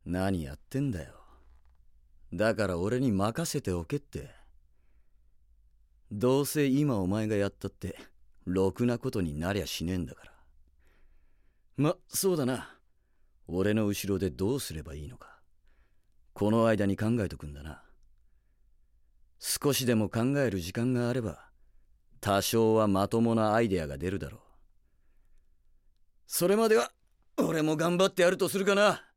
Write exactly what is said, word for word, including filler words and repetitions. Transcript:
何やってんだよ。だから俺に任せておけって。どうせ今お前がやったってろくなことになりゃしねえんだから。ま、そうだな。俺の後ろでどうすればいいのか、この間に考えとくんだな。少しでも考える時間があれば多少はまともなアイデアが出るだろう。それまでは俺も頑張ってやるとするかな。